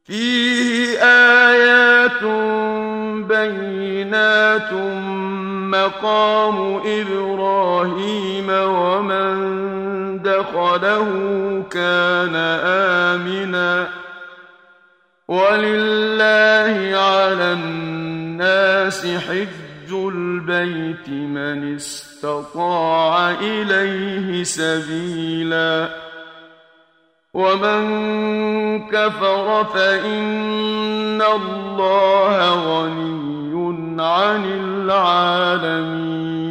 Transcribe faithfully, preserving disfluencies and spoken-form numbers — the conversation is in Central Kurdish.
فيه آيات بينات مقام إبراهيم ومن دخله كان آمنا ولله على الناس حج البيت من استطاع إليه سبيلا ومن كفر فإن الله غني عن العالمين